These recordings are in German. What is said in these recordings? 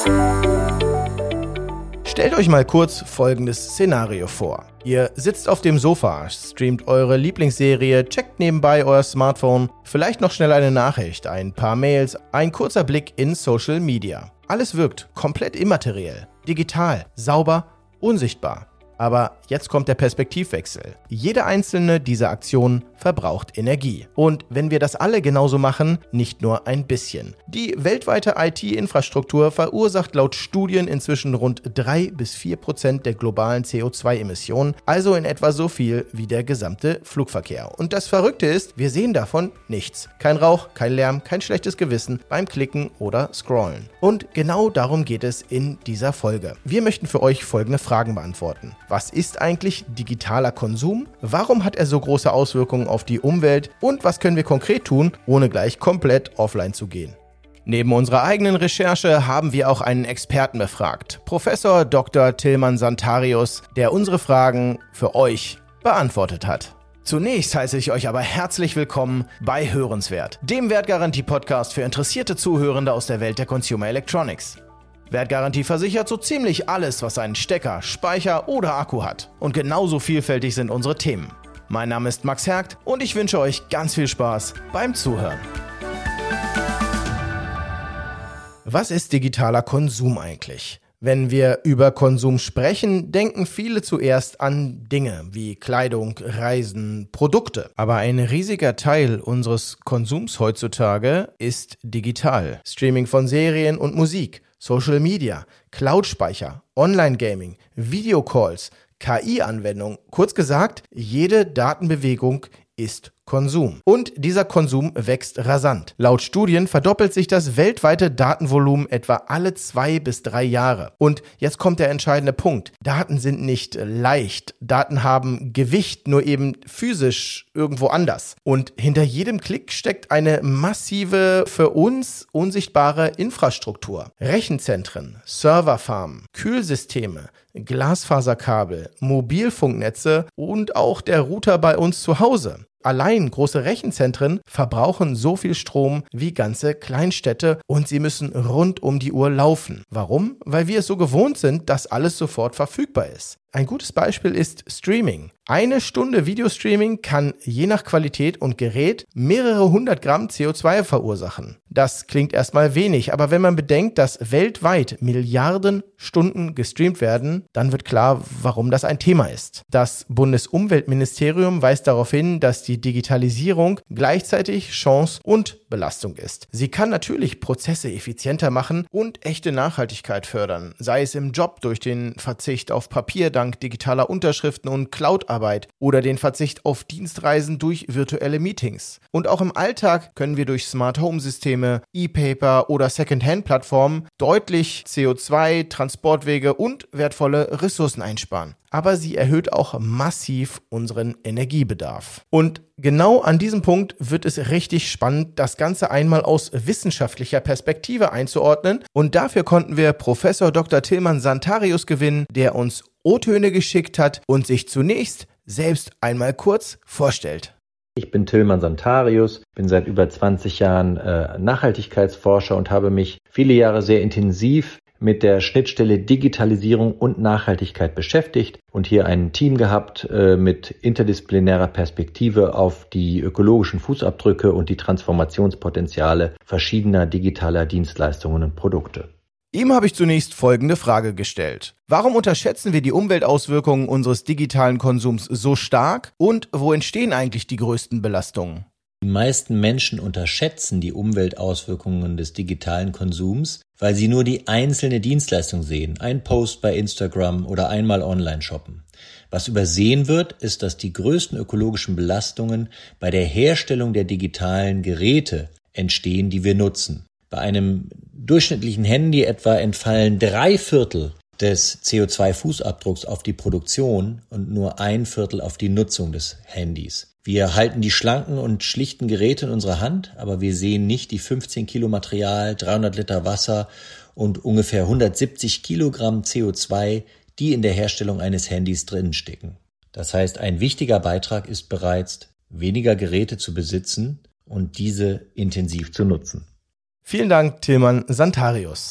Stellt euch mal kurz folgendes Szenario vor. Ihr sitzt auf dem Sofa, streamt eure Lieblingsserie, checkt nebenbei euer Smartphone, vielleicht noch schnell eine Nachricht, ein paar Mails, ein kurzer Blick in Social Media. Alles wirkt komplett immateriell, digital, sauber, unsichtbar. Aber jetzt kommt der Perspektivwechsel. Jede einzelne dieser Aktionen verbraucht Energie. Und wenn wir das alle genauso machen, nicht nur ein bisschen. Die weltweite IT-Infrastruktur verursacht laut Studien inzwischen rund 3-4% der globalen CO2-Emissionen, also in etwa so viel wie der gesamte Flugverkehr. Und das Verrückte ist, wir sehen davon nichts. Kein Rauch, kein Lärm, kein schlechtes Gewissen beim Klicken oder Scrollen. Und genau darum geht es in dieser Folge. Wir möchten für euch folgende Fragen beantworten. Was ist eigentlich digitaler Konsum? Warum hat er so große Auswirkungen auf die Umwelt? Und was können wir konkret tun, ohne gleich komplett offline zu gehen? Neben unserer eigenen Recherche haben wir auch einen Experten befragt, Professor Dr. Tilman Santarius, der unsere Fragen für euch beantwortet hat. Zunächst heiße ich euch aber herzlich willkommen bei Hörenswert, dem Wertgarantie-Podcast für interessierte Zuhörende aus der Welt der Consumer Electronics. Wertgarantie versichert so ziemlich alles, was einen Stecker, Speicher oder Akku hat. Und genauso vielfältig sind unsere Themen. Mein Name ist Max Hergt und ich wünsche euch ganz viel Spaß beim Zuhören. Was ist digitaler Konsum eigentlich? Wenn wir über Konsum sprechen, denken viele zuerst an Dinge wie Kleidung, Reisen, Produkte. Aber ein riesiger Teil unseres Konsums heutzutage ist digital. Streaming von Serien und Musik, Social Media, Cloud-Speicher, Online-Gaming, Videocalls, KI-Anwendungen. Kurz gesagt, jede Datenbewegung ist Konsum. Und dieser Konsum wächst rasant. Laut Studien verdoppelt sich das weltweite Datenvolumen etwa alle 2 bis 3 Jahre. Und jetzt kommt der entscheidende Punkt. Daten sind nicht leicht. Daten haben Gewicht, nur eben physisch irgendwo anders. Und hinter jedem Klick steckt eine massive, für uns unsichtbare Infrastruktur. Rechenzentren, Serverfarmen, Kühlsysteme, Glasfaserkabel, Mobilfunknetze und auch der Router bei uns zu Hause. Allein große Rechenzentren verbrauchen so viel Strom wie ganze Kleinstädte und sie müssen rund um die Uhr laufen. Warum? Weil wir es so gewohnt sind, dass alles sofort verfügbar ist. Ein gutes Beispiel ist Streaming. 1 Stunde Videostreaming kann je nach Qualität und Gerät mehrere 100 Gramm CO2 verursachen. Das klingt erstmal wenig, aber wenn man bedenkt, dass weltweit Milliarden Stunden gestreamt werden, dann wird klar, warum das ein Thema ist. Das Bundesumweltministerium weist darauf hin, dass die Digitalisierung gleichzeitig Chance und Belastung ist. Sie kann natürlich Prozesse effizienter machen und echte Nachhaltigkeit fördern, sei es im Job durch den Verzicht auf Papier dank digitaler Unterschriften und Cloud-Arbeit oder den Verzicht auf Dienstreisen durch virtuelle Meetings. Und auch im Alltag können wir durch Smart-Home-Systeme, E-Paper oder Second-Hand-Plattformen deutlich CO2, Transportwege und wertvolle Ressourcen einsparen. Aber sie erhöht auch massiv unseren Energiebedarf. Und genau an diesem Punkt wird es richtig spannend, das Ganze einmal aus wissenschaftlicher Perspektive einzuordnen. Und dafür konnten wir Professor Dr. Tilman Santarius gewinnen, der uns O-Töne geschickt hat und sich zunächst selbst einmal kurz vorstellt. Ich bin Tilman Santarius, bin seit über 20 Jahren Nachhaltigkeitsforscher und habe mich viele Jahre sehr intensiv mit der Schnittstelle Digitalisierung und Nachhaltigkeit beschäftigt und hier ein Team gehabt mit interdisziplinärer Perspektive auf die ökologischen Fußabdrücke und die Transformationspotenziale verschiedener digitaler Dienstleistungen und Produkte. Ihm habe ich zunächst folgende Frage gestellt. Warum unterschätzen wir die Umweltauswirkungen unseres digitalen Konsums so stark und wo entstehen eigentlich die größten Belastungen? Die meisten Menschen unterschätzen die Umweltauswirkungen des digitalen Konsums, weil sie nur die einzelne Dienstleistung sehen, ein Post bei Instagram oder einmal online shoppen. Was übersehen wird, ist, dass die größten ökologischen Belastungen bei der Herstellung der digitalen Geräte entstehen, die wir nutzen. Bei einem durchschnittlichen Handy etwa entfallen 3/4 des CO2-Fußabdrucks auf die Produktion und nur 1/4 auf die Nutzung des Handys. Wir halten die schlanken und schlichten Geräte in unserer Hand, aber wir sehen nicht die 15 Kilo Material, 300 Liter Wasser und ungefähr 170 Kilogramm CO2, die in der Herstellung eines Handys drinstecken. Das heißt, ein wichtiger Beitrag ist bereits, weniger Geräte zu besitzen und diese intensiv zu nutzen. Vielen Dank, Tilman Santarius.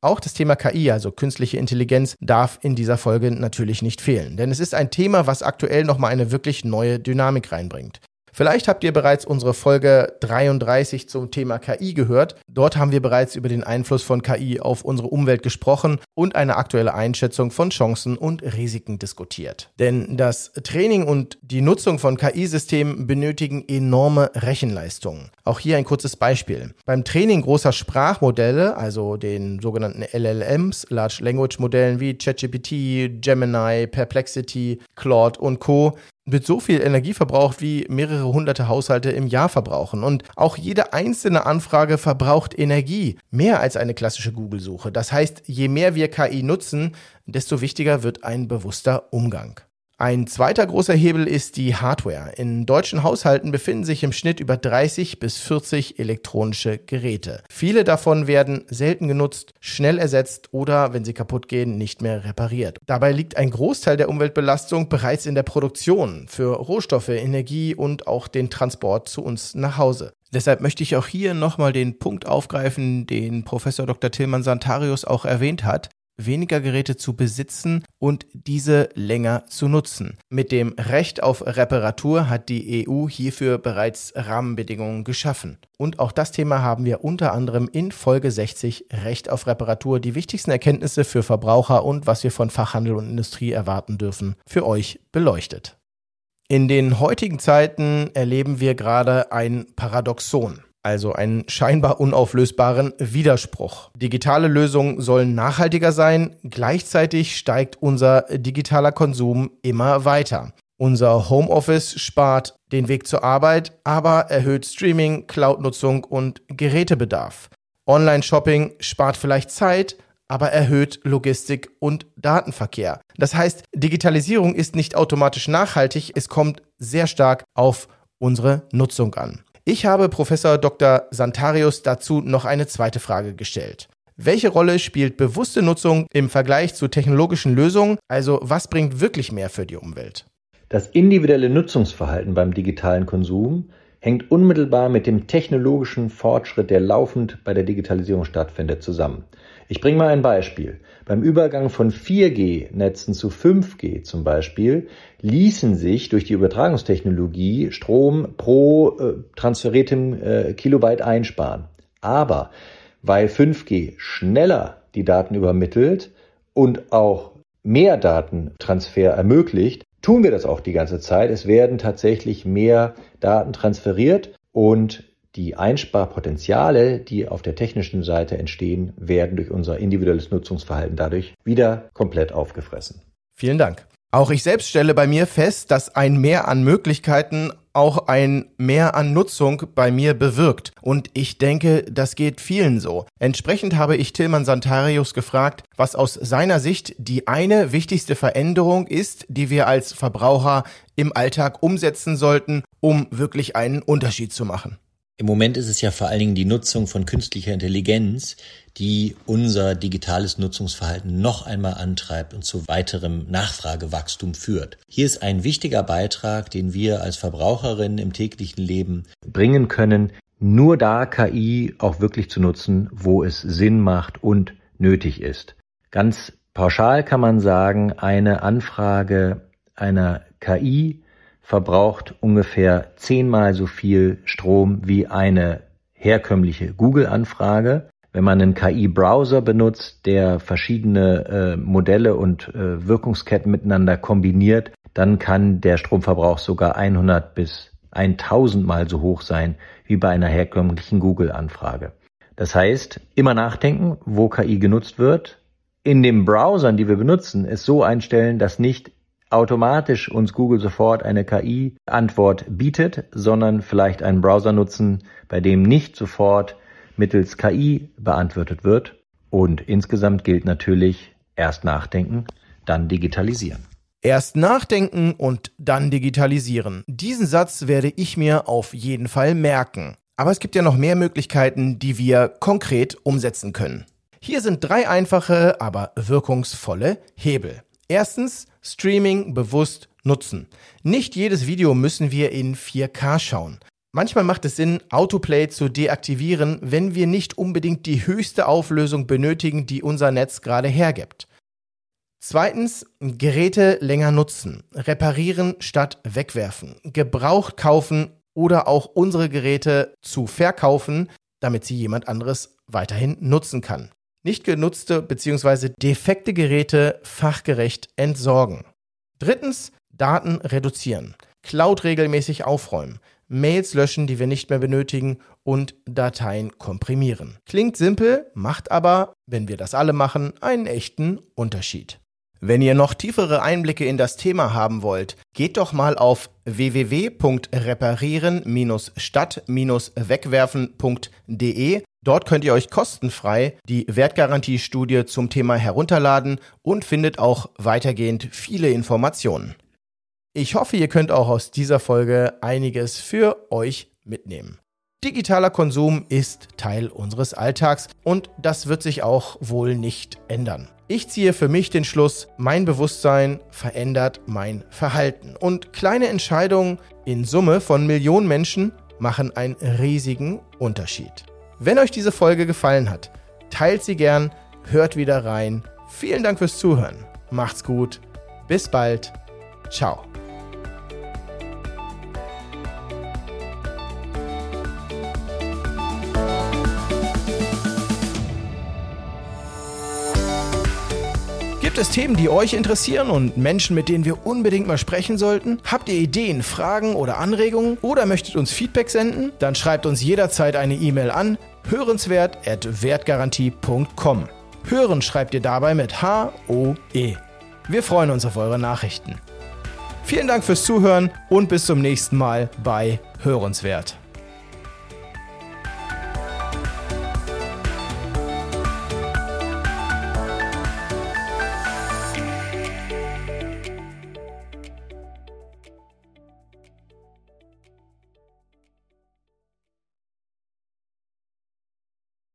Auch das Thema KI, also künstliche Intelligenz, darf in dieser Folge natürlich nicht fehlen. Denn es ist ein Thema, was aktuell nochmal eine wirklich neue Dynamik reinbringt. Vielleicht habt ihr bereits unsere Folge 33 zum Thema KI gehört. Dort haben wir bereits über den Einfluss von KI auf unsere Umwelt gesprochen und eine aktuelle Einschätzung von Chancen und Risiken diskutiert. Denn das Training und die Nutzung von KI-Systemen benötigen enorme Rechenleistungen. Auch hier ein kurzes Beispiel. Beim Training großer Sprachmodelle, also den sogenannten LLMs, Large Language Modellen wie ChatGPT, Gemini, Perplexity, Claude und Co., wird so viel Energie verbraucht, wie mehrere hunderte Haushalte im Jahr verbrauchen. Und auch jede einzelne Anfrage verbraucht Energie, mehr als eine klassische Google-Suche. Das heißt, je mehr wir KI nutzen, desto wichtiger wird ein bewusster Umgang. Ein zweiter großer Hebel ist die Hardware. In deutschen Haushalten befinden sich im Schnitt über 30 bis 40 elektronische Geräte. Viele davon werden selten genutzt, schnell ersetzt oder, wenn sie kaputt gehen, nicht mehr repariert. Dabei liegt ein Großteil der Umweltbelastung bereits in der Produktion für Rohstoffe, Energie und auch den Transport zu uns nach Hause. Deshalb möchte ich auch hier nochmal den Punkt aufgreifen, den Professor Dr. Tilman Santarius auch erwähnt hat: weniger Geräte zu besitzen und diese länger zu nutzen. Mit dem Recht auf Reparatur hat die EU hierfür bereits Rahmenbedingungen geschaffen. Und auch das Thema haben wir unter anderem in Folge 60 Recht auf Reparatur, die wichtigsten Erkenntnisse für Verbraucher und was wir von Fachhandel und Industrie erwarten dürfen, für euch beleuchtet. In den heutigen Zeiten erleben wir gerade ein Paradoxon. Also einen scheinbar unauflösbaren Widerspruch. Digitale Lösungen sollen nachhaltiger sein, gleichzeitig steigt unser digitaler Konsum immer weiter. Unser Homeoffice spart den Weg zur Arbeit, aber erhöht Streaming, Cloud-Nutzung und Gerätebedarf. Online-Shopping spart vielleicht Zeit, aber erhöht Logistik und Datenverkehr. Das heißt, Digitalisierung ist nicht automatisch nachhaltig, es kommt sehr stark auf unsere Nutzung an. Ich habe Professor Dr. Santarius dazu noch eine zweite Frage gestellt. Welche Rolle spielt bewusste Nutzung im Vergleich zu technologischen Lösungen? Also was bringt wirklich mehr für die Umwelt? Das individuelle Nutzungsverhalten beim digitalen Konsum hängt unmittelbar mit dem technologischen Fortschritt, der laufend bei der Digitalisierung stattfindet, zusammen. Ich bringe mal ein Beispiel. Beim Übergang von 4G-Netzen zu 5G zum Beispiel ließen sich durch die Übertragungstechnologie Strom pro transferiertem Kilobyte einsparen. Aber weil 5G schneller die Daten übermittelt und auch mehr Datentransfer ermöglicht, tun wir das auch die ganze Zeit. Es werden tatsächlich mehr Daten transferiert und die Einsparpotenziale, die auf der technischen Seite entstehen, werden durch unser individuelles Nutzungsverhalten dadurch wieder komplett aufgefressen. Vielen Dank. Auch ich selbst stelle bei mir fest, dass ein Mehr an Möglichkeiten auch ein Mehr an Nutzung bei mir bewirkt. Und ich denke, das geht vielen so. Entsprechend habe ich Tilman Santarius gefragt, was aus seiner Sicht die eine wichtigste Veränderung ist, die wir als Verbraucher im Alltag umsetzen sollten, um wirklich einen Unterschied zu machen. Im Moment ist es ja vor allen Dingen die Nutzung von künstlicher Intelligenz, die unser digitales Nutzungsverhalten noch einmal antreibt und zu weiterem Nachfragewachstum führt. Hier ist ein wichtiger Beitrag, den wir als Verbraucherinnen im täglichen Leben bringen können, nur da KI auch wirklich zu nutzen, wo es Sinn macht und nötig ist. Ganz pauschal kann man sagen, eine Anfrage einer KI verbraucht ungefähr 10-mal so viel Strom wie eine herkömmliche Google-Anfrage. Wenn man einen KI-Browser benutzt, der verschiedene Modelle und Wirkungsketten miteinander kombiniert, dann kann der Stromverbrauch sogar 100 bis 1000-mal so hoch sein wie bei einer herkömmlichen Google-Anfrage. Das heißt, immer nachdenken, wo KI genutzt wird. In den Browsern, die wir benutzen, es so einstellen, dass nicht automatisch uns Google sofort eine KI-Antwort bietet, sondern vielleicht einen Browser nutzen, bei dem nicht sofort mittels KI beantwortet wird. Und insgesamt gilt natürlich, erst nachdenken, dann digitalisieren. Erst nachdenken und dann digitalisieren. Diesen Satz werde ich mir auf jeden Fall merken. Aber es gibt ja noch mehr Möglichkeiten, die wir konkret umsetzen können. Hier sind 3 einfache, aber wirkungsvolle Hebel. Erstens, Streaming bewusst nutzen. Nicht jedes Video müssen wir in 4K schauen. Manchmal macht es Sinn, Autoplay zu deaktivieren, wenn wir nicht unbedingt die höchste Auflösung benötigen, die unser Netz gerade hergibt. Zweitens, Geräte länger nutzen, reparieren statt wegwerfen, gebraucht kaufen oder auch unsere Geräte zu verkaufen, damit sie jemand anderes weiterhin nutzen kann. Nicht genutzte bzw. defekte Geräte fachgerecht entsorgen. Drittens, Daten reduzieren, Cloud regelmäßig aufräumen, Mails löschen, die wir nicht mehr benötigen und Dateien komprimieren. Klingt simpel, macht aber, wenn wir das alle machen, einen echten Unterschied. Wenn ihr noch tiefere Einblicke in das Thema haben wollt, geht doch mal auf www.reparieren-statt-wegwerfen.de. Dort könnt ihr euch kostenfrei die Wertgarantiestudie zum Thema herunterladen und findet auch weitergehend viele Informationen. Ich hoffe, ihr könnt auch aus dieser Folge einiges für euch mitnehmen. Digitaler Konsum ist Teil unseres Alltags und das wird sich auch wohl nicht ändern. Ich ziehe für mich den Schluss, mein Bewusstsein verändert mein Verhalten. Und kleine Entscheidungen in Summe von Millionen Menschen machen einen riesigen Unterschied. Wenn euch diese Folge gefallen hat, teilt sie gern, hört wieder rein. Vielen Dank fürs Zuhören. Macht's gut. Bis bald. Ciao. Gibt es Themen, die euch interessieren und Menschen, mit denen wir unbedingt mal sprechen sollten? Habt ihr Ideen, Fragen oder Anregungen oder möchtet uns Feedback senden? Dann schreibt uns jederzeit eine E-Mail an hörenswert@wertgarantie.com. Hören schreibt ihr dabei mit H-O-E. Wir freuen uns auf eure Nachrichten. Vielen Dank fürs Zuhören und bis zum nächsten Mal bei Hörenswert.